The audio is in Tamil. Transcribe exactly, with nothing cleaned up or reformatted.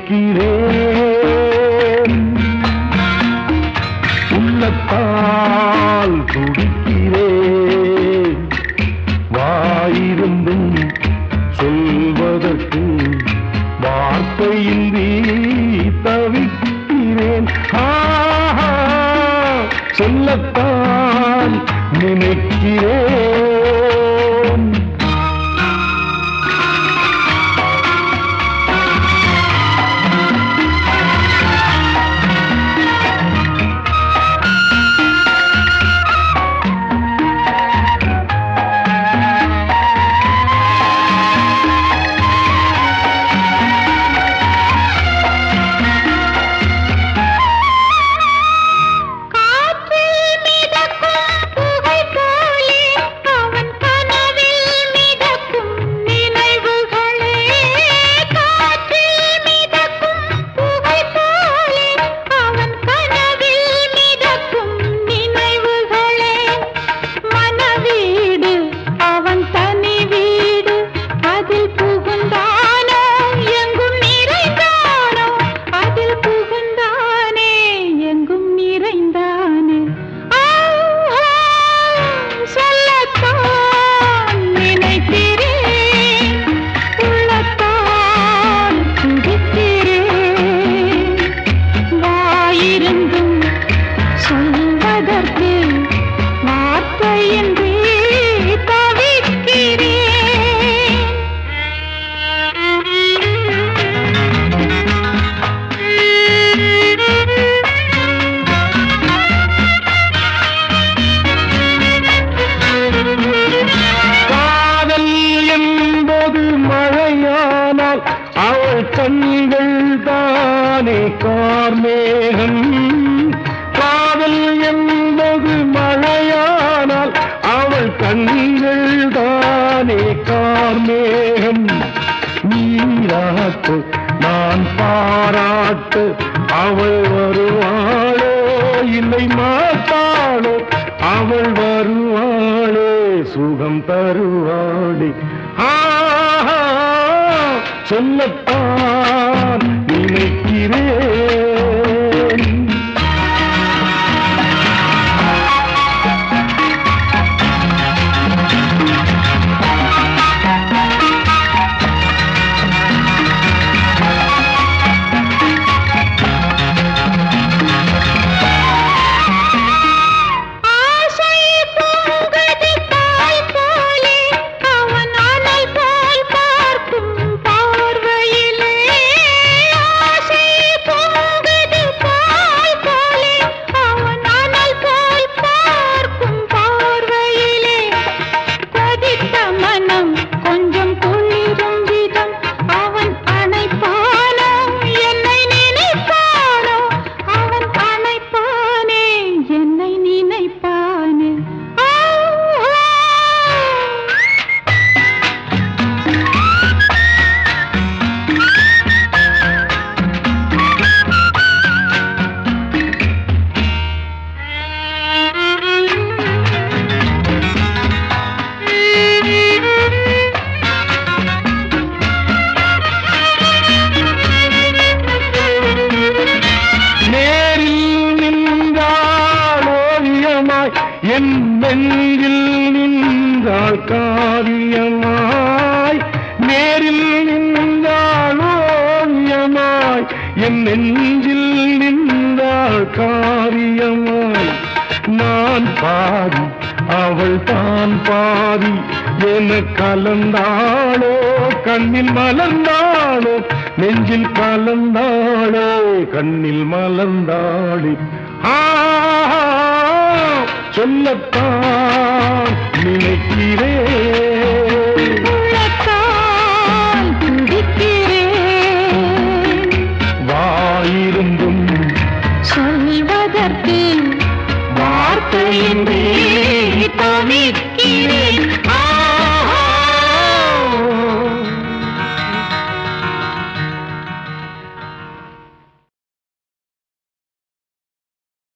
நினைக்கிறேன், உள்ளத்தால் துடிக்கிறேன். வாயிருந்தும் சொல்வதற்கு வார்த்தையின்றி தவிக்கிறேன். சொல்லத்தான் நினைக்கிறேன். அவள் கண்கள் தானே கார்மேகம். காதல் என்பது மழையானால் அவள் கண்கள் தானே கார்மேகம். நீராட்டு நான் பாராட்டு அவள் வருவாளோ இல்லை மாட்டாளோ, அவள் வருவாளே சுகம் தருவாளே. சொல்லத்தான் நினைக்கிறேன். என் நெஞ்சில் நின்றாள் காவியமாய், நேரில் நின்றாள் ஓவியமாய். என் நெஞ்சில் நின்றாள் காவியமாய். நான் பாதி அவள் தான் பாதி என கலந்தாளோ, கண்ணில் மலர்ந்தாளோ, நெஞ்சில் கலந்தாளோ, கண்ணில் மலர்ந்தாளே. சொல்லத்தான் நினைக்கிறேன், வாயிருந்தும் சொல்வதற்கு வார்த்தையின்றி தவிக்கிறேன்.